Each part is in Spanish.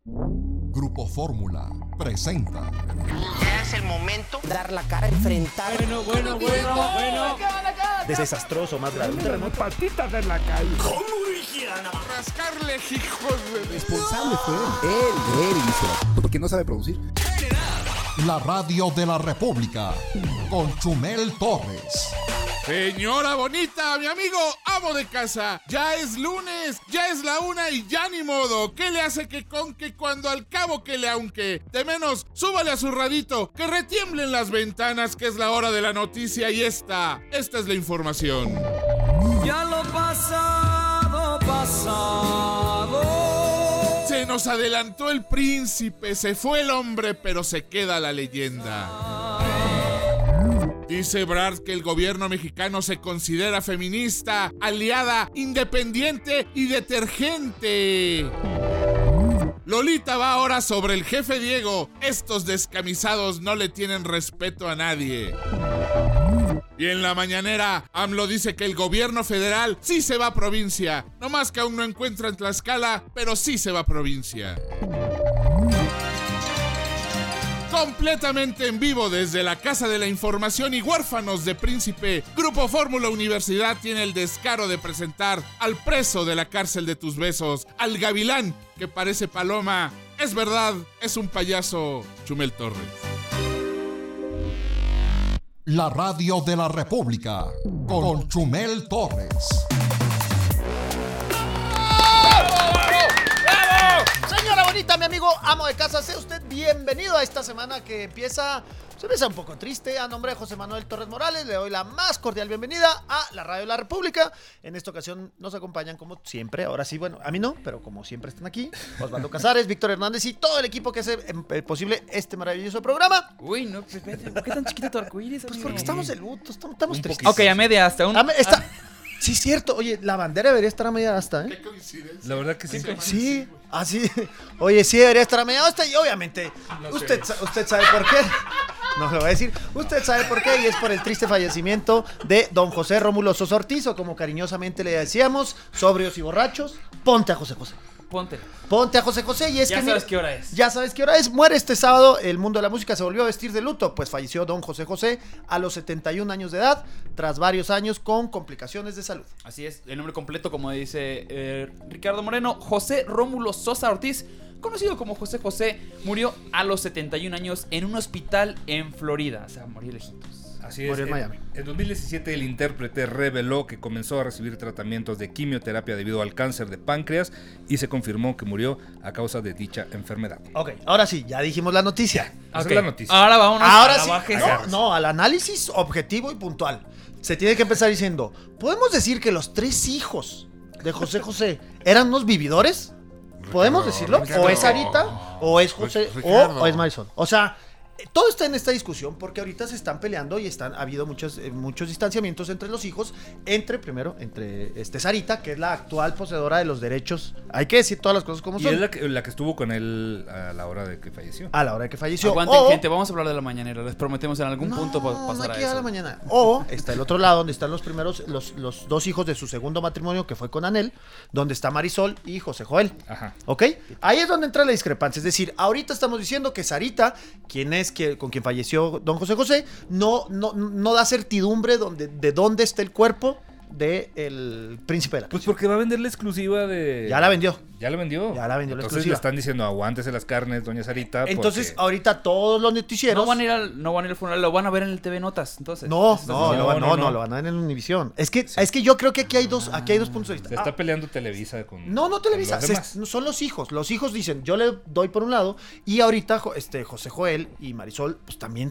Grupo Fórmula presenta. Ya es el momento de dar la cara, enfrentar. Bueno. Desastroso, más grave. Un terremoto. Patitas en la calle. rascarle, hijos de... Responsable fue él hizo. ¿Por qué no sabe producir? La radio de la República con Chumel Torres. Señora bonita, mi amigo, amo de casa. Ya es lunes, ya es la 1 y ya ni modo. ¿Qué le hace que con que cuando al cabo que le aunque? De menos, súbale a su radito, que retiemblen las ventanas, que es la hora de la noticia y esta es la información. Ya lo pasado. Se nos adelantó el príncipe, se fue el hombre, pero se queda la leyenda. Dice Ebrard que el gobierno mexicano se considera feminista, aliada, independiente y detergente. Lolita va ahora sobre el jefe Diego. Estos descamisados no le tienen respeto a nadie. Y en la mañanera, AMLO dice que el gobierno federal sí se va a provincia. No más que aún no encuentran Tlaxcala, pero sí se va a provincia. Completamente en vivo desde la Casa de la Información y Huérfanos de Príncipe, Grupo Fórmula Universidad tiene el descaro de presentar al preso de la cárcel de tus besos, al gavilán que parece paloma. Es verdad, es un payaso, Chumel Torres. La radio de la República con Chumel Torres. Señora bonita, mi amigo amo de casa, sea usted bienvenido a esta semana que empieza, se me un poco triste. A nombre de José Manuel Torres Morales, le doy la más cordial bienvenida a la Radio de la República. En esta ocasión nos acompañan como siempre, ahora sí, bueno, a mí no, pero como siempre están aquí, Osvaldo Casares, Víctor Hernández y todo el equipo que hace posible este maravilloso programa. Uy, no, pues vete, ¿por qué tan chiquito tu arcoíris? Pues porque estamos de luto, estamos tristes. Ok, a media hasta un... Sí, cierto. Oye, la bandera debería estar a media asta, ¿eh? Qué coincidencia. La verdad que sí. Sí, así. Oye, sí debería estar a media asta y obviamente usted sabe por qué. No lo voy a decir. Usted sabe por qué y es por el triste fallecimiento de don José Rómulo Sosa Ortiz, o como cariñosamente le decíamos, sobrios y borrachos, ponte a José José. Ponte a José José y es ya que... sabes qué hora es. Ya sabes qué hora es. Muere este sábado. El mundo de la música se volvió a vestir de luto, pues falleció don José José a los 71 años de edad, tras varios años con complicaciones de salud. Así es, el nombre completo, como dice Ricardo Moreno, José Rómulo Sosa Ortiz, conocido como José José, murió a los 71 años en un hospital en Florida. O sea, murió lejitos. Así es. Murió en Miami. En 2017 el intérprete reveló que comenzó a recibir tratamientos de quimioterapia debido al cáncer de páncreas y se confirmó que murió a causa de dicha enfermedad. Ok, ahora sí, ya dijimos la noticia. Esa es la noticia. Ahora vámonos Ahora a la sí, bajeza. no, al análisis objetivo y puntual. Se tiene que empezar diciendo, ¿podemos decir que los 3 hijos de José José eran unos vividores? ¿Podemos decirlo? ¿O es Sarita? ¿O es José? ¿O es Marisol? O sea, todo está en esta discusión porque ahorita se están peleando y ha habido muchos distanciamientos entre los hijos, entre Sarita, que es la actual poseedora de los derechos. Hay que decir todas las cosas como son. Y es la que estuvo con él a la hora de que falleció. A la hora de que falleció. Aguanten, gente, vamos a hablar de la mañanera. Les prometemos en algún punto pasar a eso. A la mañana. O está el otro lado, donde están los primeros, los 2 hijos de su segundo matrimonio, que fue con Anel, donde está Marisol y José Joel. Ajá. ¿Ok? Ahí es donde entra la discrepancia. Es decir, ahorita estamos diciendo que Sarita, con quien falleció don José José, no da certidumbre de dónde está el cuerpo del príncipe de la Pues canción. porque va a vender la exclusiva de... Ya la vendió. ¿Ya la vendió? Ya la vendió la Entonces exclusiva. le están diciendo, aguántese las carnes, doña Sarita. Entonces, porque... ahorita todos los noticieros... No van a ir al funeral, lo van a ver en el TV Notas, entonces. No, no, lo van a ver en Univisión. Es que yo creo que aquí hay dos puntos de vista. Se está peleando Televisa con... No Televisa, con los demás. son los hijos. Los hijos dicen, yo le doy por un lado, y ahorita José Joel y Marisol, pues también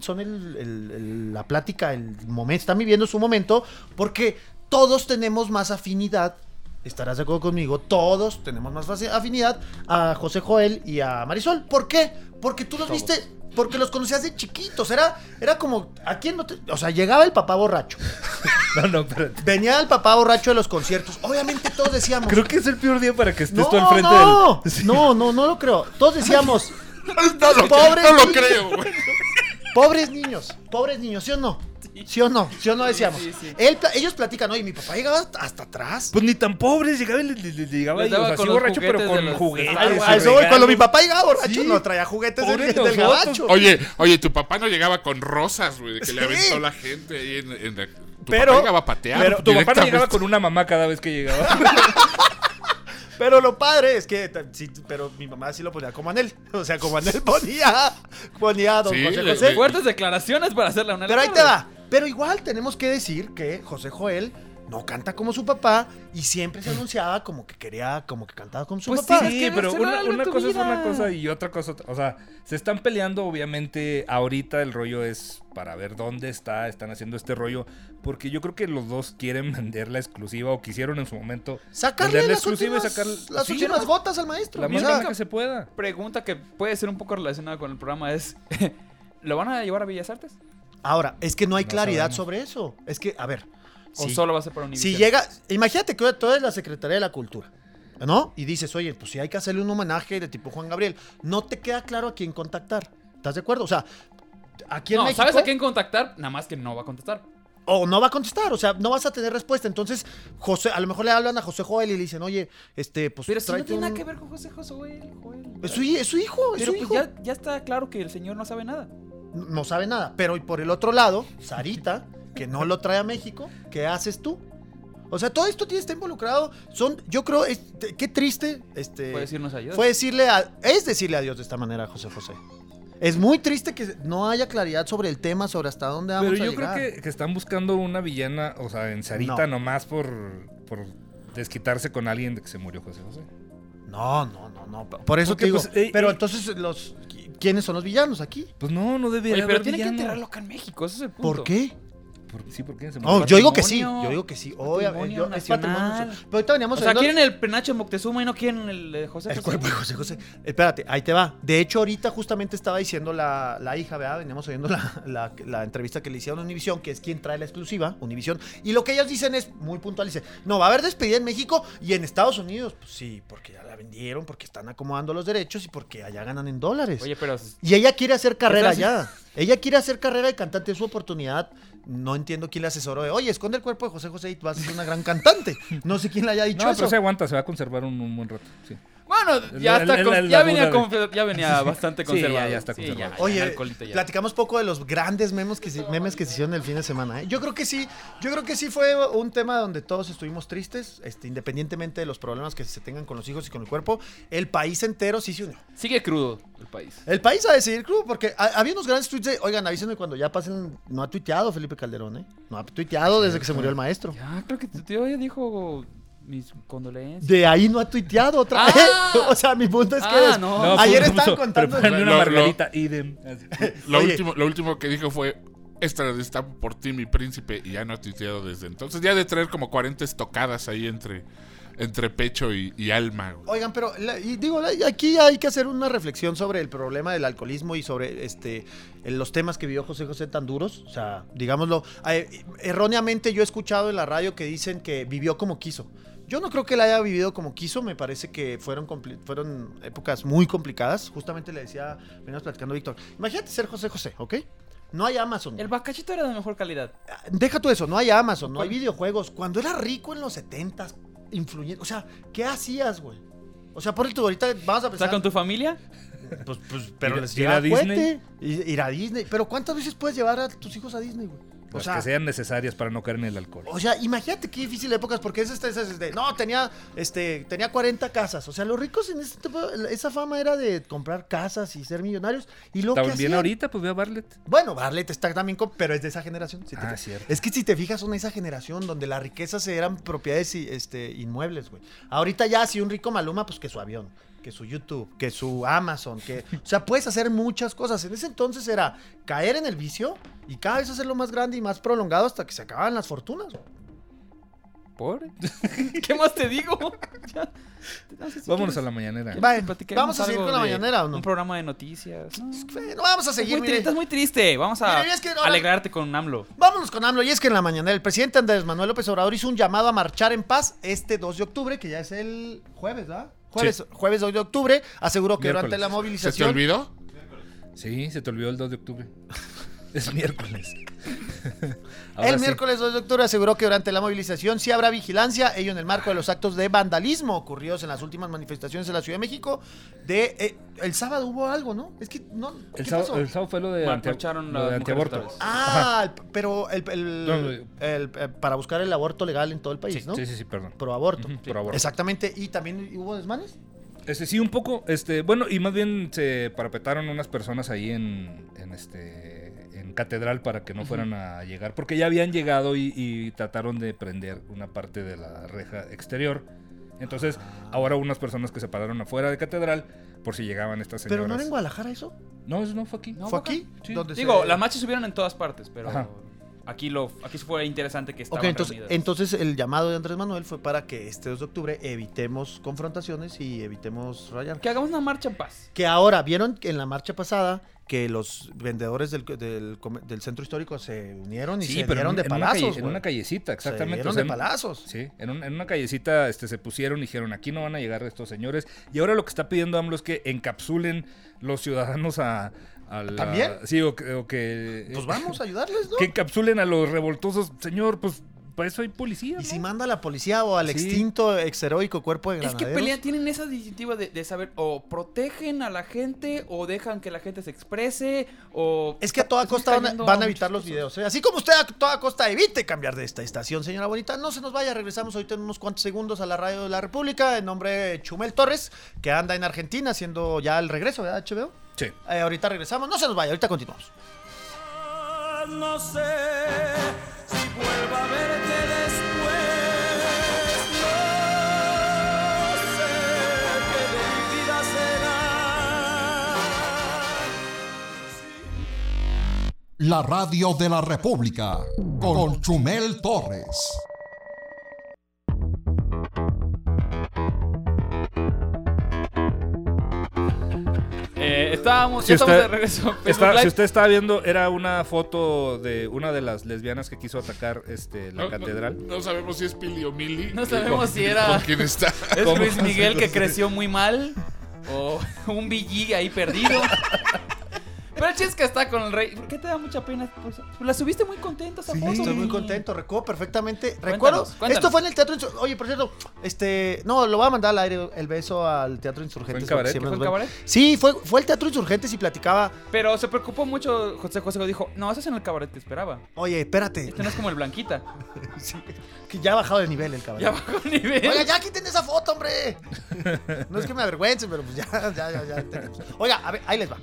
son la plática, el momento, están viviendo su momento, porque todos tenemos más afinidad. Estarás de acuerdo conmigo, todos tenemos más afinidad a José Joel y a Marisol. ¿Por qué? Porque tú los viste, porque los conocías de chiquitos. Era como, ¿a quién no te...? O sea, llegaba el papá borracho. No, pero... Venía el papá borracho de los conciertos. Obviamente todos decíamos... Creo que es el peor día para que estés tú al frente del... Sí. No lo creo. Todos decíamos... No lo creo, güey. Pobres niños, ¿sí o no? ¿Sí o no? ¿Sí o no decíamos? Sí. Ellos platican, oye, mi papá llegaba hasta atrás. Pues ni tan pobres, llegaba y le llegaba Les y, o daba sea, con sí los borracho, pero juguetes de con los juguetes. Star y Wars. A eso voy, cuando mi regalos. papá llegaba borracho, Sí. no traía juguetes Pobre del nosotros. gabacho. Oye, tu papá no llegaba con rosas, güey, que le Sí. aventó la gente ahí en la... Tu Pero- papá llegaba a patear. pero Tu papá no directamente. llegaba con una mamá cada vez que llegaba. Pero lo padre es que, sí, pero mi mamá sí lo ponía como Anel. O sea, como Anel ponía a don Sí, José le- José. Fuertes declaraciones para hacerle una. Pero ahí te va. Pero igual tenemos que decir que José Joel no canta como su papá y siempre se anunciaba como que cantaba como su Pues papá. sí, Sí, pero hacer algo en una tu cosa es vida. una cosa y otra cosa. O sea, se están peleando, obviamente. Ahorita el rollo es para ver dónde están haciendo este rollo. Porque yo creo que los dos quieren vender la exclusiva o quisieron en su momento Sacarle vender la las exclusiva últimas, y sacar las sí, últimas ¿no? gotas al maestro. La O más sea, que se pueda. Pregunta que puede ser un poco relacionada con el programa es: ¿lo van a llevar a Bellas Artes? ahora, es que no hay No claridad sabemos. sobre eso. Es que, a ver. ¿O sí. solo va a ser para Univision? Si llega, imagínate que tú eres la Secretaría de la Cultura, ¿no? Y dices, oye, pues si hay que hacerle un homenaje de tipo Juan Gabriel, no te queda claro a quién contactar. ¿Estás de acuerdo? O sea, aquí en No, México... ¿sabes a quién contactar? Nada más que no va a contestar. O no va a contestar, o sea, no vas a tener respuesta. Entonces, a lo mejor le hablan a José Joel y le dicen, oye, pues Pero si no tráete tiene nada un- que ver con José Joel. Es su hijo, es Pero su pues hijo. ya está claro que el señor no sabe nada. No sabe nada. Pero por el otro lado, Sarita, que no lo trae a México, ¿qué haces tú? O sea, todo esto está involucrado. Yo creo, qué triste. Puede decirnos ayuda. Fue decirle adiós de esta manera a José José. Es muy triste que no haya claridad sobre el tema, sobre hasta dónde vamos Pero a yo llegar. creo que están buscando una villana, o sea, en Sarita No. nomás por desquitarse con alguien de que se murió José José. No. Por eso Porque, te digo. pues, pero entonces, ¿quiénes son los villanos aquí? Pues no debería Oye, pero haber tiene que villano. enterrarlo acá en México, ese es el punto. ¿Por qué? ¿Por qué se No, murió? yo digo que sí. Patrimonio- Yo digo que sí. patrimonio Obviamente. Es patrimonio nacional. nacional. Pero ahorita veníamos O sea, viendo quieren el penacho de Moctezuma y no quieren el de José el José. cuerpo de José José. Espérate, ahí te va. De hecho, ahorita justamente estaba diciendo la hija, ¿verdad? Veníamos oyendo la entrevista que le hicieron a Univision, que es quien trae la exclusiva, Univision. Y lo que ellas dicen es muy puntual. Dice, no, va a haber despedida en México y en Estados Unidos. Pues sí, porque ya la vendieron, porque están acomodando los derechos y porque allá ganan en dólares. Oye, pero Y ella quiere hacer carrera ¿Qué allá. Ella quiere hacer carrera de cantante, es su oportunidad. No entiendo quién le asesoró de, oye, esconde el cuerpo de José José y vas a ser una gran cantante. No sé quién le haya dicho No, eso. pero se aguanta, se va a conservar un buen rato. Sí. bueno, ya La- está la- la ya duda venía ya venía bastante Sí, conservado. ya está conservado. ya, Oye, alcoholito ya. platicamos poco de los grandes memes que se hicieron el fin de semana. ¿Eh? Yo creo que sí fue un tema donde todos estuvimos tristes, independientemente de los problemas que se tengan con los hijos y con el cuerpo. El país entero sí se unió. Sigue crudo el país. El país ha de seguir crudo porque había unos grandes tweets de, oigan, avísenme cuando ya pasen. No ha tuiteado Felipe Calderón, ¿eh? No ha tuiteado desde que se murió el maestro. Ya, creo que tu tío ya dijo mis condolencias. De ahí no ha tuiteado otra Ah. vez. O sea, mi punto es que Ah, no. ayer puso, estaban contando. prepárame una Lo- margarita, idem. Así. Oye. Lo último que dijo fue: esta está por ti, mi príncipe, y ya no ha tuiteado desde entonces. Ya de traer como 40 estocadas ahí entre pecho y alma. Güey. Oigan, pero aquí hay que hacer una reflexión sobre el problema del alcoholismo y sobre los temas que vivió José José tan duros. O sea, digámoslo, erróneamente yo he escuchado en la radio que dicen que vivió como quiso. Yo no creo que él haya vivido como quiso, me parece que fueron épocas muy complicadas. Justamente le decía, veníamos platicando Víctor, imagínate ser José José, ¿ok? No hay Amazon. El bacachito era de mejor calidad. Deja tú eso, no hay Amazon, no hay videojuegos. Cuando era rico en los 70s, influyente, o sea, ¿qué hacías, güey? O sea, por tú ahorita vamos a O sea, pensar, con tu familia, pues, pero Ir- les ir lleva a Disney. cohete, ir a Disney. Pero ¿cuántas veces puedes llevar a tus hijos a Disney, güey? O Las sea, que sean necesarias para no caer en el alcohol. o sea, imagínate qué difícil épocas, porque no, tenía 40 casas. O sea, los ricos en ese tiempo, esa fama era de comprar casas y ser millonarios. Y lo que Está bien hacían, ahorita, pues ve a Bartlett. bueno, Bartlett está también, pero es de esa generación. Si te Ah, fijas. cierto. Es que si te fijas, son esa generación donde las riquezas eran propiedades inmuebles, güey. Ahorita ya, si un rico Maluma, pues que su avión, que su YouTube, que su Amazon, o sea, puedes hacer muchas cosas. En ese entonces era caer en el vicio y cada vez hacerlo más grande y más prolongado hasta que se acababan las fortunas, güey. pobre. ¿Qué más te digo? Ya. No sé si Vámonos quieres a la mañanera. Vale, platiquemos ¿vamos a seguir algo con la de mañanera o no? Un programa de noticias. No. No vamos a seguir, mire. Estás muy triste. Vamos a Mire, es que ahora- alegrarte con AMLO. Vámonos con AMLO. Y es que en la mañana el presidente Andrés Manuel López Obrador hizo un llamado a marchar en paz este 2 de octubre, que ya es el jueves, ¿verdad? Jueves 2 de octubre. Aseguró que Miércoles. durante la ¿Se te movilización... olvidó? Sí, se te olvidó el 2 de octubre. Es miércoles. El miércoles 2 de octubre aseguró que durante la movilización sí habrá vigilancia, ello en el marco de los actos de vandalismo ocurridos en las últimas manifestaciones en la Ciudad de México. El sábado hubo algo, ¿no? Es que no. ¿Qué pasó? El sábado fue lo de, Marcharon lo de las antiaborto. mujeres Pero para buscar el aborto legal en todo el país, Sí, ¿no? sí, perdón. Pro aborto. Ujú, pro aborto. Exactamente. ¿Y también hubo desmanes? Sí, un poco, bueno, y más bien se parapetaron unas personas ahí en Catedral para que no fueran a llegar, porque ya habían llegado y trataron de prender una parte de la reja exterior. Entonces, ahora unas personas que se pararon afuera de Catedral por si llegaban estas señoras. ¿Pero no era en Guadalajara eso? No, eso no fue aquí. No, ¿Fue aquí? Sí. ¿Dónde Digo, se- las marchas subieron en todas partes, pero Ajá. aquí sí fue interesante que estaban Ok, reunidas. entonces el llamado de Andrés Manuel fue para que este 2 de octubre evitemos confrontaciones y evitemos rayar. Que hagamos una marcha en paz. Que ahora, ¿vieron que en la marcha pasada que los vendedores del centro histórico se unieron y Sí, se pero dieron de en una palazos? en güey? una callecita, Se exactamente. dieron o sea, de palazos. Sí, en una callecita se pusieron y dijeron, aquí no van a llegar estos señores. Y ahora lo que está pidiendo AMLO es que encapsulen los ciudadanos a la... ¿También? Sí, o que... Pues vamos a ayudarles, ¿no? Que encapsulen a los revoltosos. Señor, pues para eso hay policía, Y ¿no? si manda a la policía o al Sí. extinto exheroico cuerpo de Es granaderos. que pelean, tienen esa distintiva de saber o protegen a la gente o dejan que la gente se exprese o... Es que a toda Estamos costa cayendo van a muchas evitar los cosas. videos. Así como usted a toda costa evite cambiar de esta estación, señora bonita. No se nos vaya, regresamos ahorita en unos cuantos segundos a la Radio de la República en nombre de Chumel Torres, que anda en Argentina haciendo ya el regreso, ¿verdad, HBO? Sí. Ahorita regresamos, no se nos vaya, ahorita continuamos. No sé si vuelva a verte después. No sé qué de mi vida será. La Radio de la República con Chumel Torres. Ya Si estamos usted- de regreso. Facebook Si Live. usted estaba viendo, era una foto de una de las lesbianas que quiso atacar la catedral. No sabemos si es Pili o Mili. No sabemos si era- ¿Con quién está? Es ¿Cómo? Luis Miguel que creció muy mal o un BG ahí perdido. Pero el chiste es que está con el rey. ¿Por qué te da mucha pena? Pues la subiste muy contenta esa foto. Estoy muy y- contento, recuerdo perfectamente. Cuéntanos, Recuerdo, cuéntanos. esto fue en el Teatro Oye, por cierto, no, lo voy a mandar al aire el beso al Teatro Insurgentes. ¿Fue en Cabaret? porque siempre ¿Fue en nos ven. Cabaret? Sí, fue el Teatro Insurgentes y platicaba. Pero se preocupó mucho José José. Dijo, no, eso es en el cabaret que esperaba. Oye, espérate. Este no es como el Blanquita. Sí, que ya ha bajado de nivel el cabrón. Ya bajó el nivel. Oiga, ya quiten esa foto, hombre. No es que me avergüence, pero pues ya tenemos. Oiga, a ver, ahí les va.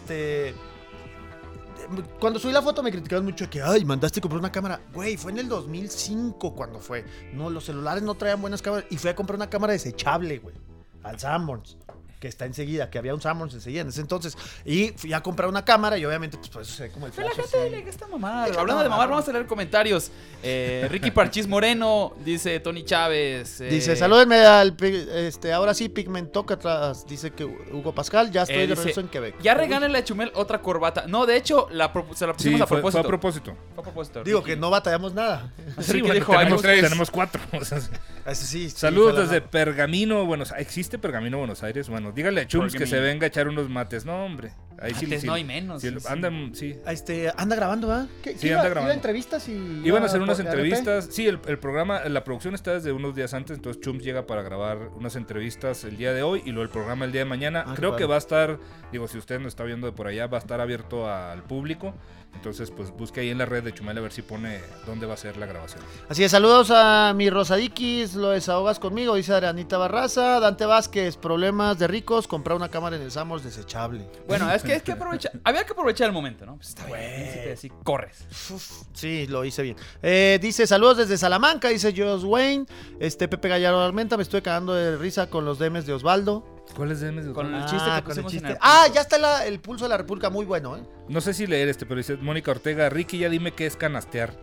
Cuando subí la foto me criticaron mucho que, ay, mandaste comprar una cámara. Güey, fue en el 2005 cuando fue. No, los celulares no traían buenas cámaras. Y fui a comprar una cámara desechable, güey. Al Sanborns, que está enseguida, que había un Sanborns enseguida en ese entonces. Y fui a comprar una cámara y obviamente, pues por eso se ve como el Pero la flash gente así. le gusta mamar. Deja Hablando de mamar. mamar, vamos a leer comentarios. Ricky Parchís Moreno, dice Tony Chávez. Dice, salúdenme al ahora sí, Pigmentócratas, dice que Hugo Pascal, ya estoy de dice, regreso en Quebec. Ya regálale a Chumel otra corbata. No, de hecho, se la pusimos Sí, a fue propósito. a propósito. Fue a propósito. Digo Ricky. que no batallamos nada. Ricky bueno, dijo, "Ay, tenemos 4. O sea, Ese sí. saludos fue la desde nada. Pergamino, Buenos Aires. ¿Existe Pergamino, Buenos Aires? Bueno, dígale a Chums que Pergamino. se venga a echar unos mates. No, hombre. Ahí sí, Mates sí, no hay menos, sí, sí, sí. andan, sí. Anda grabando, ¿verdad? Sí, anda grabando. Iba a entrevistas y... Iban a hacer unas por RP. entrevistas. Sí, el programa, la producción está desde unos días antes, entonces Chums llega para grabar unas entrevistas el día de hoy y luego el programa el día de mañana. Ah, Creo qué que padre. va a estar, digo, si usted no está viendo de por allá, va a estar abierto al público. Entonces, pues busque ahí en la red de Chumel a ver si pone dónde va a ser la grabación. Así es, saludos a mi Rosadikis, lo desahogas conmigo, dice Arianita Barraza, Dante Vázquez, problemas de ricos, comprar una cámara en el Samos desechable. Bueno, es que había que aprovechar el momento, ¿no? Pues está bien, príncipe, así corres. Sí, lo hice bien. Dice, saludos desde Salamanca, dice Joss Wayne, Pepe Gallardo Armenta, me estoy cagando de risa con los DMs de Osvaldo. ¿Cuál es DMs de Con Osvaldo? el chiste que con el pusimos en chiste. el- Ya está el pulso de la República, muy bueno, ¿eh? No sé si leer pero dice Mónica Ortega, Ricky, ya dime qué es canastear.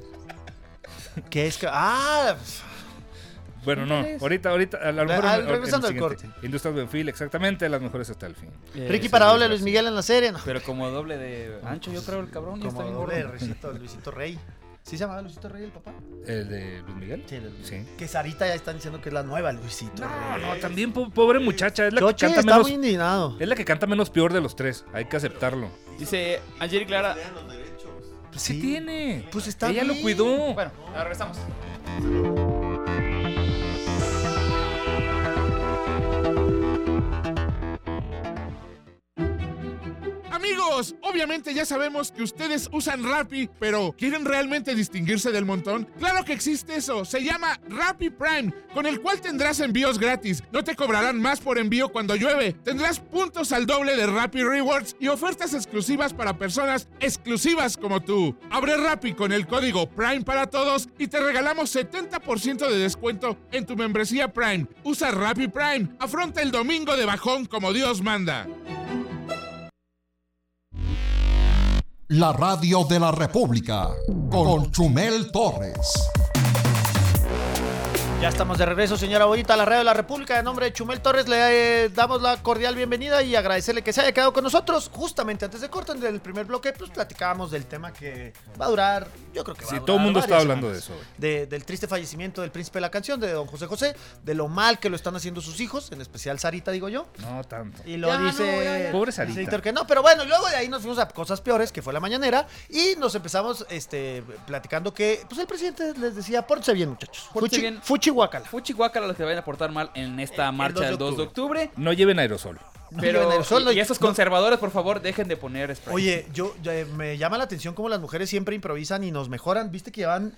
Que es que... Bueno, no, ¿Qué es? ahorita, a lo mejor en el regresando al siguiente. corte. Industrias Benfil, exactamente, las mejores hasta el fin. Ricky sí, para sí, doble sí, Luis sí. Miguel en la serie, ¿no? Pero como doble de ancho, yo creo, el cabrón. Ya está Como bien doble gordo. Luisito Rey. ¿Sí se llamaba Luisito Rey el papá? ¿El de Luis Miguel? Sí, Sí. Que Sarita ya están diciendo que es la nueva Luisito Rey. No, también pobre muchacha, es la que Choche canta está menos. muy indignado. Es la que canta menos peor de los tres, hay que aceptarlo. Dice Angeli Clara. Sí. ¿Qué tiene? Pues está Ella lo bien. cuidó. Bueno, ahora regresamos. Amigos, obviamente ya sabemos que ustedes usan Rappi, pero ¿quieren realmente distinguirse del montón? ¡Claro que existe eso! Se llama Rappi Prime, con el cual tendrás envíos gratis. No te cobrarán más por envío cuando llueve. Tendrás puntos al doble de Rappi Rewards y ofertas exclusivas para personas exclusivas como tú. Abre Rappi con el código Prime para todos y te regalamos 70% de descuento en tu membresía Prime. Usa Rappi Prime. Afronta el domingo de bajón como Dios manda. La radio de la República con Chumel Torres. Ya estamos de regreso, señora Bonita, a la radio de la República. En nombre de Chumel Torres le damos la cordial bienvenida y agradecerle que se haya quedado con nosotros. Justamente antes de corte, en el primer bloque, pues platicábamos del tema que va a durar, yo creo que va a Sí, durar todo el mundo está varias hablando de semanas. eso. Del triste fallecimiento del príncipe de la canción, de don José José, de lo mal que lo están haciendo sus hijos, en especial Sarita, digo yo. No tanto. Y lo Ya, dice... no, ya. Pobre dice Sarita. Víctor que no, pero bueno, y luego de ahí nos fuimos a cosas peores, que fue la mañanera, y nos empezamos platicando que, pues el presidente les decía, pórtense bien, muchachos. Pórtense bien. Fuchi guacala. Fuchi guácala los que vayan a portar mal en esta El marcha 2 de del 2 de octubre. No lleven aerosol. Pero, lleven aerosol, no- y esos no- conservadores, por favor, dejen de poner spray. Oye, me llama la atención cómo las mujeres siempre improvisan y nos mejoran. ¿Viste que llevan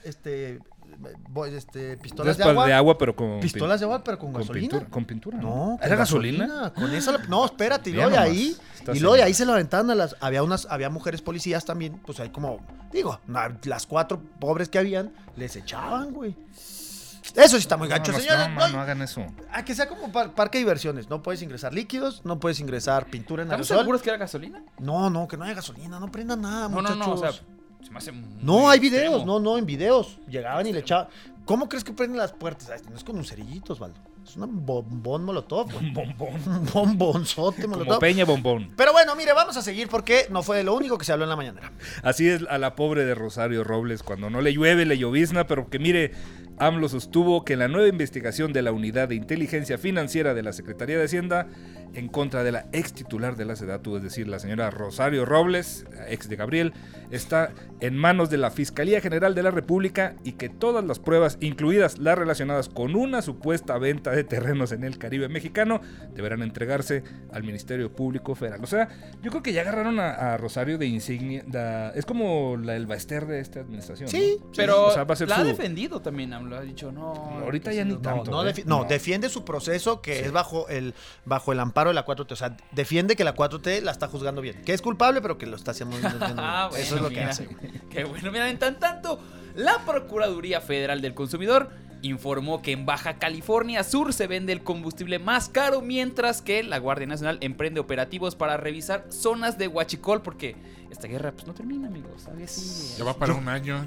pistolas de agua? Pero con Pistolas de agua, pero con con gasolina. pintura. ¿Con pintura? No, ¿Era con gasolina? Con esa no, espérate, y Mira luego de nomás, ahí, esta y luego de señora. ahí se lo aventaban a las, había mujeres policías también, pues ahí como, digo, las 4 pobres que habían, les echaban, güey. Eso sí está muy gacho, señores. No hagan eso. A que sea como parque de diversiones, no puedes ingresar líquidos, no puedes ingresar pintura en ¿Estamos aerosol. seguros que era gasolina? No, que no haya gasolina, no prendan nada, muchachos. No, o sea, se me hace muy No, hay videos, extremo. no, en videos. Llegaban y le echaban. ¿Cómo crees que prenden las puertas? Ay, no es con un cerillitos, Valdo. Es un bombón molotov, güey. Un bombón. Un bombonzote Como molotov. Peña Bombón. Pero bueno, mire, vamos a seguir porque no fue lo único que se habló en la mañanera. Así es a la pobre de Rosario Robles. Cuando no le llueve, le llovizna. Pero que mire, AMLO sostuvo que la nueva investigación de la Unidad de Inteligencia Financiera de la Secretaría de Hacienda en contra de la ex titular de la SEDATU, es decir, la señora Rosario Robles, ex de Gabriel, está en manos de la Fiscalía General de la República y que todas las pruebas, incluidas las relacionadas con una supuesta venta de terrenos en el Caribe mexicano, deberán entregarse al Ministerio Público Federal. O sea, yo creo que ya agarraron a Rosario de insignia. Es como el Baester de esta administración. Sí, ¿no? Pero O sea, va a ser la ha su- defendido también, AMLO. Ha dicho, no. Ahorita ya ni tanto. No, defiende su proceso que es bajo el amparo de la 4T. O sea, defiende que la 4T la está juzgando bien. Que es culpable, pero que lo está haciendo bien. Ah, bueno, Eso es lo que mira. hace. Qué bueno, mira, en tanto, la Procuraduría Federal del Consumidor informó que en Baja California Sur se vende el combustible más caro, mientras que la Guardia Nacional emprende operativos para revisar zonas de huachicol, porque esta guerra pues no termina, amigos. Todavía sigue. Ya va para un año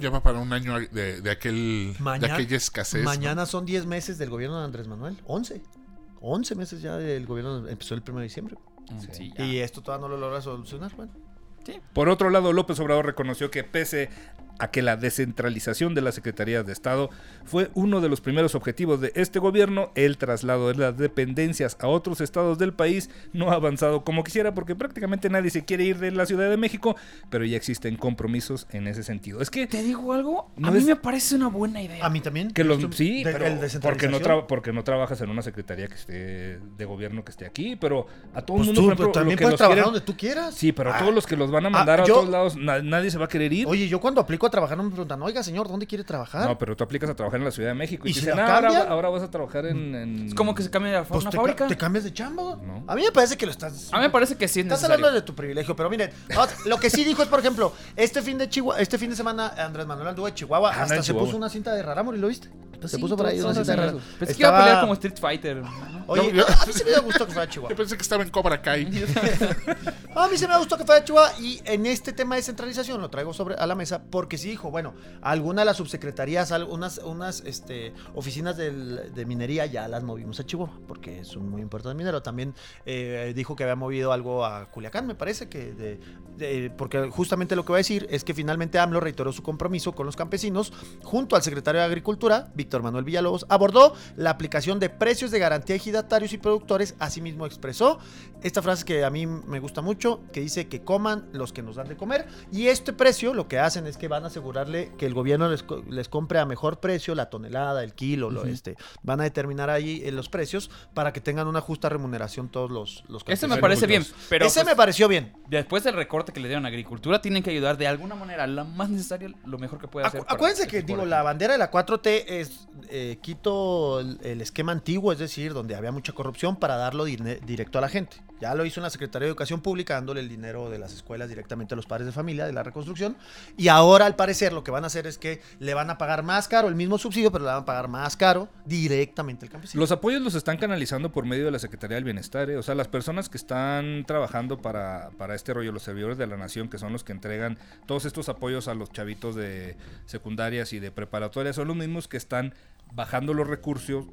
de aquella escasez. ¿no? Mañana son 10 meses del gobierno de Andrés Manuel. 11. 11 meses ya del gobierno. Empezó el 1 de diciembre. Sí, ya. Y esto todavía no lo logra solucionar. Bueno. Por otro lado, López Obrador reconoció que pese a que la descentralización de las secretarías de Estado fue uno de los primeros objetivos de este gobierno, el traslado de las dependencias a otros estados del país no ha avanzado como quisiera porque prácticamente nadie se quiere ir de la Ciudad de México, pero ya existen compromisos en ese sentido. Es que ¿Te digo algo? No a mí es- me parece una buena idea. A mí también. que los Esto- sí, de- pero el porque descentralización. porque no trabajas en una secretaría que esté de gobierno que esté aquí, pero a todo el Pues mundo tú por ejemplo, también lo que puedes los trabajar quieren- donde tú quieras. Sí, pero a Ah. todos los que los van a mandar a yo- otros lados, nadie se va a querer ir. Oye, yo cuando aplico a trabajar no me preguntan, oiga señor, ¿dónde quiere trabajar? No, pero tú aplicas a trabajar en la Ciudad de México y, ¿Y te si dicen, la "Ah, cambian?" ahora vas a trabajar en... Es como que se cambia de Pues una te, fábrica. te cambias de chamba. No. A mí me parece que lo estás... A mí me parece que sí es Estás necesario. hablando de tu privilegio, pero miren, lo que sí dijo es, por ejemplo, este fin de semana Andrés Manuel anduvo de Chihuahua, Anda hasta en se Chihuahua. puso una cinta de Rarámuri, ¿lo viste? Se Sí, puso por ahí una todos cinta de hacen Rarámuri. eso. Pensé que iba a pelear como Street Fighter. Oye, No, a mí sí me dio gusto que fuera a Chihuahua. Yo pensé que estaba en Cobra Kai. A mí se me gustó que fuera Chihuahua y en este tema de centralización lo traigo a la mesa porque sí dijo, bueno, algunas de las subsecretarías, unas oficinas de minería ya las movimos a Chihuahua porque es un muy importante minero. También dijo que había movido algo a Culiacán, me parece que porque justamente lo que voy a decir es que finalmente AMLO reiteró su compromiso con los campesinos junto al secretario de Agricultura, Víctor Manuel Villalobos, abordó la aplicación de precios de garantía a ejidatarios y productores. Asimismo expresó esta frase que a mí me gusta mucho: 18, que dice que coman los que nos dan de comer. Y este precio lo que hacen es que van a asegurarle que el gobierno les compre a mejor precio la tonelada, el kilo, van a determinar ahí los precios para que tengan una justa remuneración todos los Ese me parece bien, pero ese me pareció bien. después del recorte que le dieron a agricultura, tienen que ayudar de alguna manera, la más necesaria, lo mejor que puede hacer. Acuérdense que, la bandera de la 4T es quito el esquema antiguo, es decir, donde había mucha corrupción para darlo directo a la gente. Ya lo hizo en la Secretaría de Educación Pública, dándole el dinero de las escuelas directamente a los padres de familia de la reconstrucción. Y ahora, al parecer, lo que van a hacer es que le van a pagar más caro, el mismo subsidio, pero le van a pagar más caro directamente al campesino. Los apoyos los están canalizando por medio de la Secretaría del Bienestar, ¿eh? O sea, las personas que están trabajando para este rollo, los servidores de la nación, que son los que entregan todos estos apoyos a los chavitos de secundarias y de preparatorias, son los mismos que están bajando los recursos,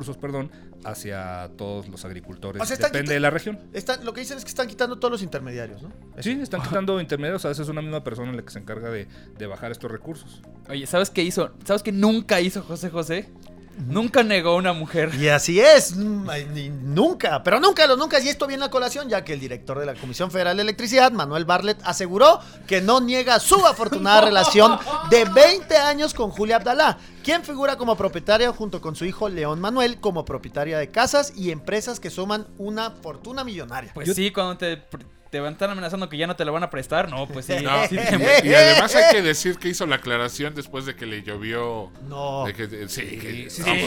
hacia todos los agricultores. O sea, depende de la región. Lo que dicen es que están quitando todos los intermediarios, ¿no? Sí, están quitando intermediarios, a veces es una misma persona la que se encarga de bajar estos recursos. Oye, ¿sabes qué hizo? ¿Sabes qué nunca hizo José José? Nunca negó a una mujer. Y así es, nunca, pero nunca, y esto viene a colación, ya que el director de la Comisión Federal de Electricidad, Manuel Bartlett, aseguró que no niega su afortunada relación de 20 años con Julia Abdalá, quien figura como propietaria junto con su hijo León Manuel, como propietaria de casas y empresas que suman una fortuna millonaria. Pues sí, cuando te van a estar amenazando que ya no te lo van a prestar, no, pues sí. No, y además hay que decir que hizo la aclaración después de que le llovió. No. Sí.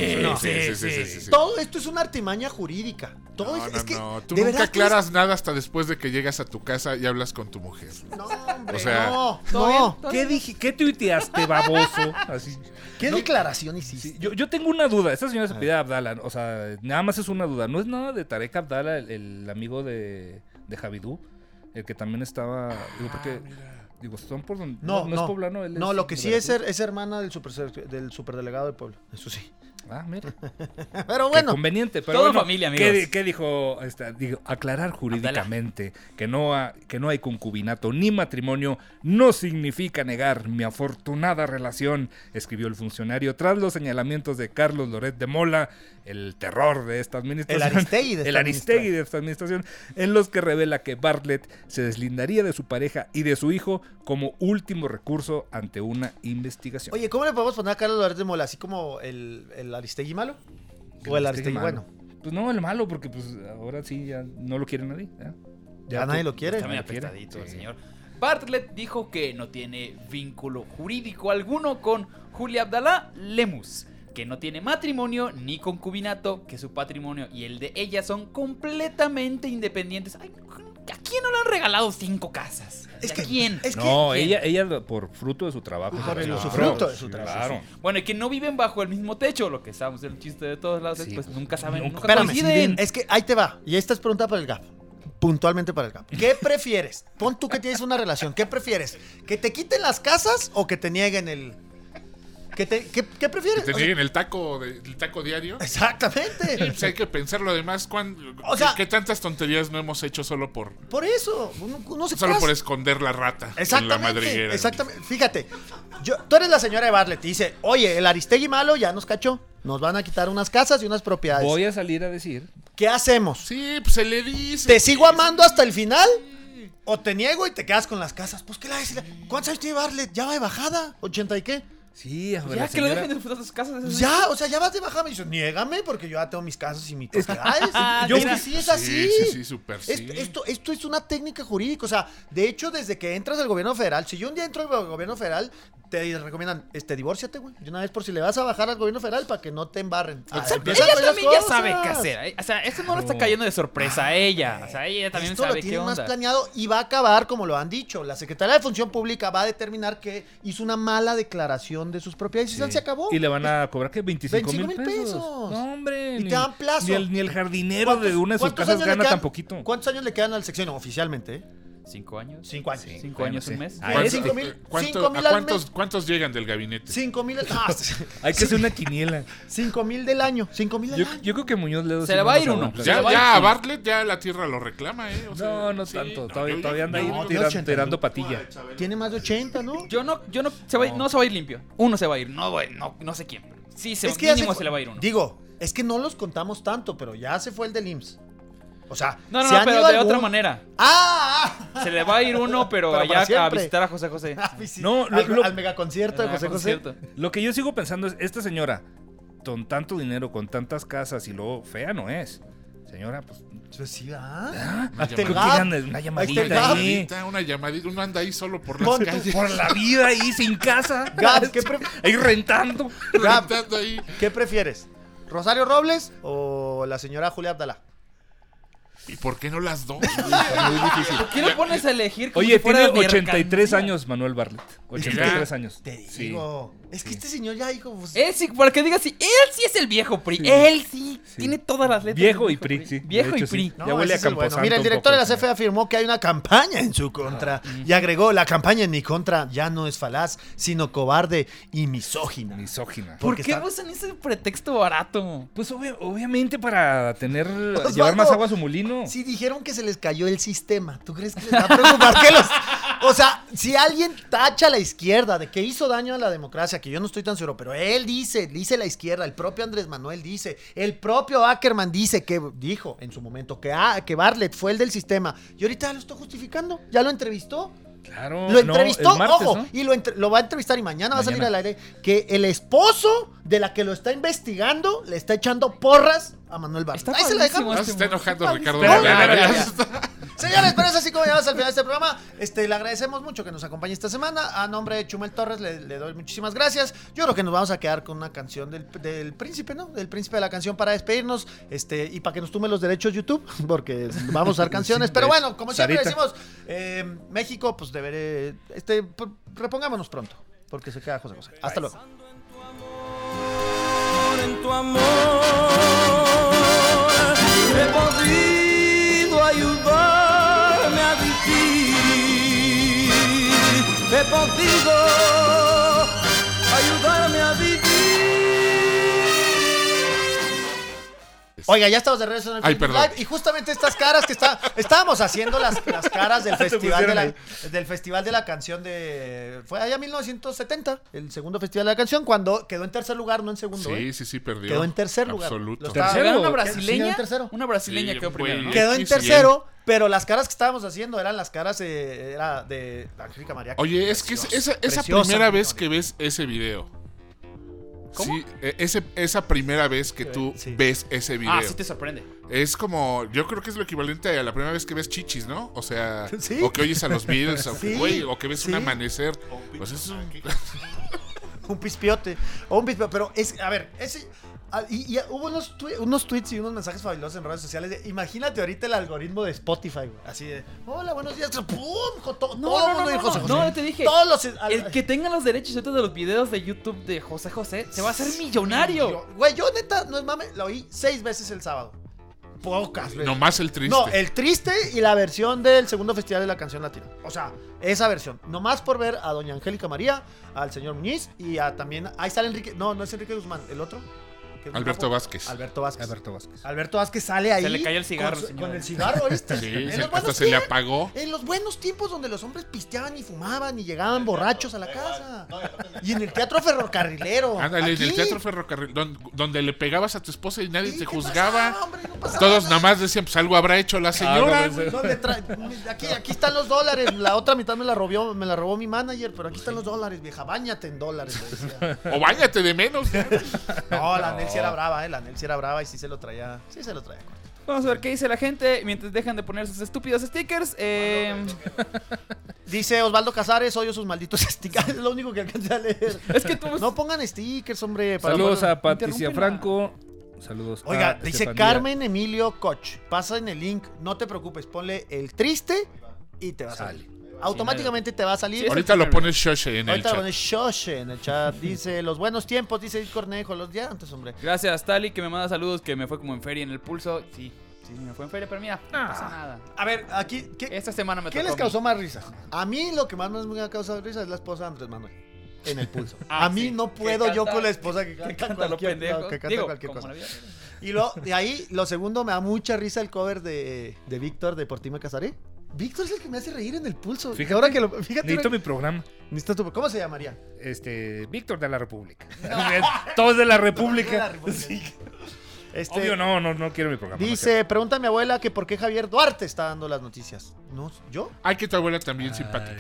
Todo esto es una artimaña jurídica. Todo No, es que tú de nunca verdad aclaras nada hasta después de que llegas a tu casa y hablas con tu mujer. No, hombre, O sea, no. ¿Qué tuiteaste, baboso? Así. ¿Qué declaración hiciste? Sí, yo tengo una duda. Esta señora se pide a Abdala. O sea, nada más es una duda. ¿No es nada de Tarek Abdala, el amigo de Javidú? El que también estaba. Son por donde. No es poblano. Él no, es lo que de sí es Veracruz. hermana del superdelegado del pueblo. Eso sí. Ah, mira. Pero Qué bueno. conveniente, pero Todo bueno, familia, amigos. ¿Qué dijo? Digo, aclarar jurídicamente que no hay concubinato ni matrimonio no significa negar mi afortunada relación, escribió el funcionario tras los señalamientos de Carlos Loret de Mola, el terror de esta administración. El Aristegui de esta administración, en los que revela que Bartlett se deslindaría de su pareja y de su hijo como último recurso ante una investigación. Oye, ¿cómo le podemos poner a Carlos Loret de Mola? ¿Así como el Aristegui malo? ¿O el Aristegui bueno? Pues no, el malo, porque pues ahora sí ya no lo quiere nadie. Ya nadie lo quiere. Está muy apretadito el señor. Bartlett dijo que no tiene vínculo jurídico alguno con Julia Abdalá Lemus, que no tiene matrimonio ni concubinato, que su patrimonio y el de ella son completamente independientes. Ay, ¿a quién no le han regalado 5 casas? ¿A quién? Ella por fruto de su trabajo. Por el usufructo de su trabajo. Claro. Bueno, y que no viven bajo el mismo techo, lo que estábamos en el chiste de todos lados, Sí. pues nunca saben, nunca Espérame, coinciden. es que ahí te va. Y esta es pregunta para el GAP. Puntualmente para el GAP. ¿Qué prefieres? Pon tú que tienes una relación. ¿Qué prefieres? ¿Que te quiten las casas o que te nieguen el...? ¿Qué prefieres? Que te O sea, nieguen el taco diario. exactamente. Pues hay que pensarlo además. O sea- ¿Qué tantas tonterías no hemos hecho solo por Por eso. Uno se solo casa. por esconder la rata en la Exactamente, madriguera? exactamente. Fíjate, tú eres la señora de Bartlett y dice, oye, el Aristegui malo ya nos cachó. Nos van a quitar unas casas y unas propiedades. Voy a salir a decir. ¿Qué hacemos? Sí, pues se le dice. ¿Te sigo amando hasta el final? ¿O te niego y te quedas con las casas? Pues, ¿qué le decir? ¿Cuántos años tiene Bartlett? ¿Ya va de bajada? ¿80 y qué? Sí, a ver, Ya la que lo señora- dejen de disfrutar sus casas. Pues ya, o sea, ya vas de bajada. Me dice, niégame porque yo ya tengo mis casas y mis propiedades. Yo- Es que sí es así. Sí, súper sí. Esto es una técnica jurídica. O sea, de hecho, desde que entras al gobierno federal, si yo un día entro al gobierno federal, te recomiendan, divórciate, güey. De una vez por si le vas a bajar al gobierno federal para que no te embarren. Empiezan Ella con esas también ya cosas. sabe qué hacer. O sea, eso no le está cayendo de sorpresa a ella. O sea, ella también Esto sabe lo qué tiene más onda. planeado y va a acabar como lo han dicho. La Secretaría de Función Pública va a determinar que hizo una mala declaración de sus propiedades y se acabó. Y le van a cobrar, ¿qué? 25,000 pesos. pesos. No, hombre. Y te dan plazo. Ni el jardinero de una de sus ¿Cuántos casas años le gana quedan? tan poquito. ¿Cuántos años le quedan al sexenio oficialmente? 5 años. 5 años. 5 años, un mes. Ah, ¿Cuánto- este. 5,000 ¿A al mes. cuántos llegan del gabinete? 5,000 Hay que hacer una quiniela. 5,000 del año. 5,000 al Yo, año. yo creo que Muñoz Ledo Se sí le va a ir nos uno. aguanta. Se le va a ir, Ya a sí. Bartlett ya la tierra lo reclama, ¿eh? O sea, No sí, tanto. no, Todavía anda ahí no, tiene 80, tirando ¿no? patilla. Tiene más de 80, ¿no? No se va a ir limpio. Uno se va a ir. No sé quién. Sí, Es que ya mínimo se le va a ir uno. Digo, es que no los contamos tanto, pero ya se fue el del IMSS. O sea, No, ¿se han pero ido de algún- otra manera. ¡Ah! Se le va a ir uno, pero Pero para allá a siempre. visitar a José José. No, al megaconcierto de José José. Concierto. Lo que yo sigo pensando es, esta señora, con tanto dinero, con tantas casas y luego fea no es. Señora, pues... Pues sí, ¿ah? ¿ah? Ahí está Creo el que Gap. digan una Ahí está el llamadita Gap. ahí. Una llamadita, uno anda ahí solo por las Pon tu- calles. Por la vida ahí, sin casa. Gab, ¿qué Ahí rentando. Gab, Rentando ahí. ¿qué prefieres? ¿Rosario Robles o la señora Julia Abdalá? ¿Y por qué no las dos? ¿Por qué lo pones a elegir como Oye, si fuera tiene de 83 mercancía? años Manuel Bartlett. 83 años. Te Sí. digo. Es que este señor ya, hijo. Pues, Él sí, para que digas sí, él sí es el viejo PRI. Él sí, tiene todas las letras. Viejo del y PRI, sí. de Viejo y hecho, sí. PRI. no, Ya huele a ese es el bueno. Camposanto. Mira, el un director de la poco, CFE afirmó que hay una campaña en su contra y agregó: la campaña en mi contra ya no es falaz, sino cobarde y misógina. Misógina. ¿Por porque qué está- usan ese pretexto barato? Pues obviamente para tener Osvaldo, llevar más agua a su molino. Sí, dijeron que se les cayó el sistema. ¿Tú crees que les va a preocupar que los... O sea, si alguien tacha a la izquierda de que hizo daño a la democracia, que yo no estoy tan seguro, pero él dice la izquierda, el propio Andrés Manuel dice, el propio Ackerman dice, que dijo en su momento que Bartlett fue el del sistema, y ahorita lo está justificando, ya lo entrevistó. Claro. Lo entrevistó, el martes, ojo, ¿no? y lo va a entrevistar y mañana va a salir Mañana. al aire que el esposo de la que lo está investigando le está echando porras a Manuel Bartlett. Está Ahí se la padrísimo dejamos. No se está enojando Ricardo. Espera, Monreal. espera, Señores, pero es así como llegamos al final de este programa. Le agradecemos mucho que nos acompañe esta semana. A nombre de Chumel Torres le doy muchísimas gracias. Yo creo que nos vamos a quedar con una canción del príncipe, ¿no? Del príncipe de la canción para despedirnos. Y para que nos tume los derechos YouTube, porque vamos a usar canciones. Pero bueno, como siempre Sarita. decimos, México, pues deberé. Repongámonos pronto, porque se queda José José. Hasta luego. En tu amor he podido ayudarme a vivir, he podido ayudarme a vivir. Oiga, ya estamos de regreso en el Ay, Facebook perdón. Live y justamente estas caras que estábamos haciendo las caras del festival de la canción fue allá en 1970, el segundo festival de la canción, cuando quedó en tercer lugar, no en segundo. Sí, perdió. Quedó en tercer lugar. Absoluto. Lo estaba- ¿Tercero? ¿Era una Sí, brasileña? en tercero. Una brasileña Sí, quedó güey. primero, ¿no? Quedó en X y tercero, pero las caras que estábamos haciendo eran las caras era de Angélica María. Oye, es que esa Preciosa, primera vez Antonio. que ves ese video. ¿Cómo? Sí, esa primera vez que tú Sí. ves ese video. Ah, sí te sorprende. Es como, yo creo que es lo equivalente a la primera vez que ves chichis, ¿no? O sea, Sí. o que oyes a los Beatles, Sí, güey, o que ves sí. un amanecer. Pues es un... Un pispiote. O un pispiote. Pero a ver, y hubo unos tweets y unos mensajes fabulosos en redes sociales. Imagínate ahorita el algoritmo de Spotify, güey. Así de, hola, buenos días. ¡Pum! Todo el mundo y José José. No, te dije. Todos los. El que tenga los derechos de los videos de YouTube de José José se va a hacer millonario. Güey, yo neta, no es mame, la oí 6 veces el sábado. Pocas veces. Nomás el triste. No, el triste y la versión del segundo festival de la canción latina. O sea, esa versión. Nomás por ver a doña Angélica María, al señor Muñiz y también. Ahí sale Enrique. No es Enrique Guzmán, el otro. que es muy Alberto guapo. Vázquez. Alberto Vázquez. Alberto Vázquez. Alberto Vázquez sale ahí. Se le cayó el cigarro, con, señor. con el cigarro, ¿viste? Sí, En los hasta buenos se le tiempos. apagó. En los buenos tiempos donde los hombres pisteaban y fumaban y llegaban borrachos a la casa. Y en el teatro ferrocarrilero. Ándale, en el Aquí. Teatro Ferrocarril, donde le pegabas a tu esposa y nadie Sí, te ¿qué juzgaba. pasaba, hombre? No pasaba Todos nada. nada más decían, pues algo habrá hecho la señora. no, ¿Dónde aquí están los dólares. La otra mitad me la robó mi manager, pero aquí están los dólares, vieja. Báñate en dólares. le decía. O báñate de menos. No, la Nel sí era brava, la Nel sí era brava y sí se lo traía. Sí se lo traía. Vamos a ver qué dice la gente mientras dejan de poner sus estúpidos stickers. Dice Osvaldo Casares, odio sus malditos stickers. Es lo único que alcancé a leer. Es que tú... No pongan stickers, hombre. para Saludos poder- a Patricia Interrúmpela. Franco. Saludos Oiga, a dice Estefanía. Carmen Emilio Koch. Pasa en el link, no te preocupes, ponle el triste y te va a salir. Automáticamente te va a salir. Sí, Ahorita lo pones Shoshe en el Ahorita chat. pone Shoshe en el chat. Dice los buenos tiempos, dice el Cornejo, los días antes, hombre. Gracias, Tali, que me manda saludos, que me fue como en feria en el pulso. Sí, me fue en feria, pero mira, no pasa nada. A ver, aquí, Esta semana me ¿qué tocó les a mí. causó más risa? A mí lo que más me ha causado risa es la esposa de Andrés Manuel. En el pulso. Ah, A mí sí. no Que puedo yo canta- con la esposa que canta Canta lo cualquier, pendejo. que canta Digo, cualquier como cosa. la vida. Y de ahí, lo segundo, me da mucha risa el cover de Víctor de Por ti me casaré. Víctor es el que me hace reír en el pulso. Fíjate, ahora que fíjate. Necesito mi programa. ¿Cómo se llamaría? Víctor de la República. Todos de la República. Sí. Obvio, no quiero mi programa. Dice, pregunta a mi abuela que por qué Javier Duarte está dando las noticias. ¿No? ¿Yo? Ay, que tu abuela también simpática.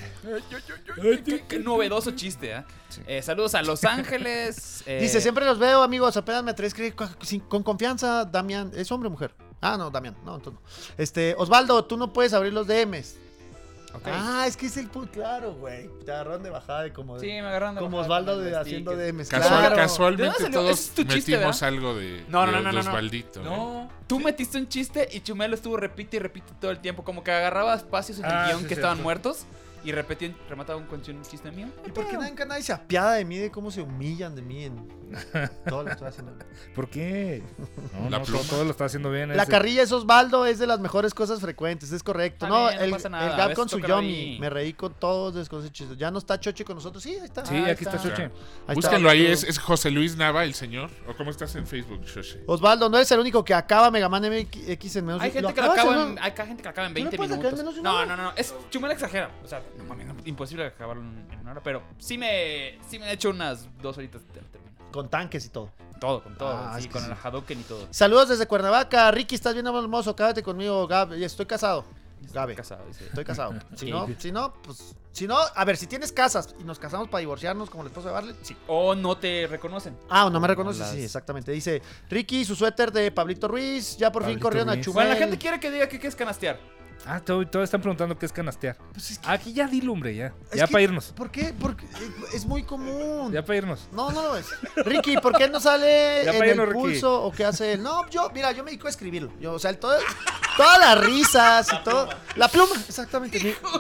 Qué novedoso chiste, ¿eh? Sí. Saludos a Los Ángeles. Dice, siempre los veo, amigos, apenas me atreves a escribir con confianza, Damián. ¿Es hombre o mujer? Ah, no, Damián. No, entonces no. Osvaldo, tú no puedes abrir los DMs. Ok. Ah, es que es el claro, güey. Te agarraron de bajada de como Sí, me agarraron de como bajada Osvaldo con los haciendo stickers. DMs. Casual- claro. ¿De Casualmente dónde salió? todos ¿Es tu chiste, metimos verdad? algo de, No, de, no, no, de no. Osvaldito. ¿eh? No, tú metiste un chiste y Chumelo estuvo repite y repite todo el tiempo, como que agarraba espacios en el guión sí, que cierto. estaban muertos y remataba un chiste mío. ¿Y por qué nadie se apiada de mí, de cómo se humillan de mí en todo lo que estoy haciendo? ¿Por qué? La pluma. Todo lo está haciendo bien. La ese. carrilla es Osvaldo, es de las mejores cosas frecuentes, es correcto. Está No, bien, no el pasa nada, el a Gab veces con su toca Yomi, reír. me reí con todos con ese chiste. ¿Ya no está Choche con nosotros? Sí, ahí está. Sí, Ahí aquí está Choche. Ahí Búsquenlo está. ahí, es José Luis Nava, el señor. ¿O cómo estás en Facebook, Shoshi? Osvaldo, no eres el único que acaba Mega Man MX en menos Hay gente que lo acabas acaba en- hay gente que lo acaba en ¿Tú lo 20 puedes sacar en minutos. menos de una hora? No. Chumelo exagera. O sea, no mames, imposible acabarlo en una hora. Pero sí me he hecho unas 2 horitas de terminar. Con tanques y todo. Con todo. Ah, Sí, es que con sí. el Hadouken y todo. Saludos desde Cuernavaca. Ricky, estás bien hermoso. Cállate conmigo, Gab. Estoy casado. Gabe. Casado, dice. Estoy casado. Si Sí. no, pues. Si no, a ver, si tienes casas y nos casamos para divorciarnos como el esposo de Barley, sí. O no te reconocen. Ah, o no me reconoces, Las- sí, exactamente. Dice Ricky, su suéter de Pablito Ruiz. Ya por fin Pablito corrieron a Ruiz. Chumel. Bueno, la gente quiere que diga que qué es canastear. Todos están preguntando qué es canastear. Pues es que- Aquí ya dilo, hombre, ya. Es Ya que- para irnos. ¿Por qué? Porque es muy común. Ya para irnos. No lo es. Ricky, ¿por qué no sale Ya en pa' el irnos, Ricky. pulso o qué hace él? No, yo me dedico a escribirlo. O sea, todas las risas y todo. La pluma, exactamente.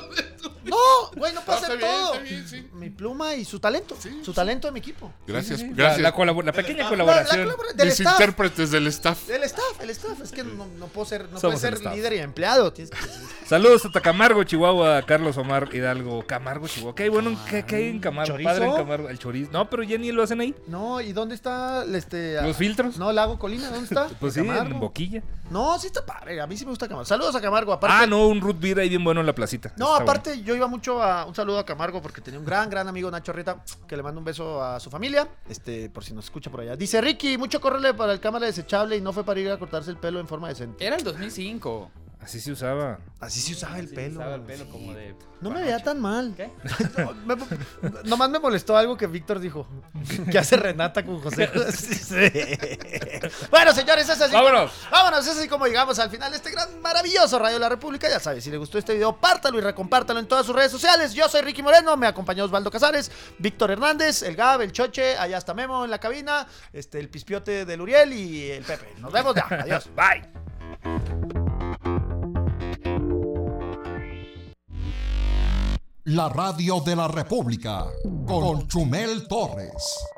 No, güey, no puedo hacer todo. Está bien, sí. Mi pluma y su talento. Sí, Su sí. talento de mi equipo. Gracias, Sí, gracias. La pequeña colaboración. Del Mis staff. intérpretes del staff. El staff. Es que no puedo ser, no Somos puedes el ser staff. líder y empleado. Tienes que- Saludos hasta Camargo, Chihuahua, Carlos Omar Hidalgo. Camargo, Chihuahua. ¿Qué hay bueno? ¿Qué hay en Camargo? ¿Chorizo? Padre en Camargo. El chorizo. No, pero ya ni lo hacen ahí. No, ¿y dónde está ¿Los filtros? No, Lago Colina, ¿dónde está? Pues sí, Camargo. en Boquilla. No, sí está padre. A mí sí me gusta Camargo. Saludos a Camargo. Aparte, No, un root beer ahí bien bueno en la placita. No, Está aparte yo iba mucho a un saludo a Camargo porque tenía un gran amigo Nacho Arrieta que le mando un beso a su familia, por si nos escucha por allá. Dice Ricky, mucho córrele para el cámara desechable y no fue para ir a cortarse el pelo en forma decente. Era el 2005. bueno. Así se usaba. Así se usaba el Sí, pelo. usaba el pelo como de. No me veía tan mal. ¿Qué? Nomás me molestó algo que Víctor dijo. Que hace Renata con José. Bueno, señores, es así. ¡Vámonos! Vámonos, es así como llegamos al final de este gran, maravilloso Radio de la República. Ya sabes, si le gustó este video, pártalo y recompártalo en todas sus redes sociales. Yo soy Ricky Moreno, me acompañó Osvaldo Casares, Víctor Hernández, el Gab, el Choche, allá está Memo en la cabina, el Pispiote del Uriel y el Pepe. Nos vemos ya. Adiós. Bye. La radio de la República con Chumel Torres.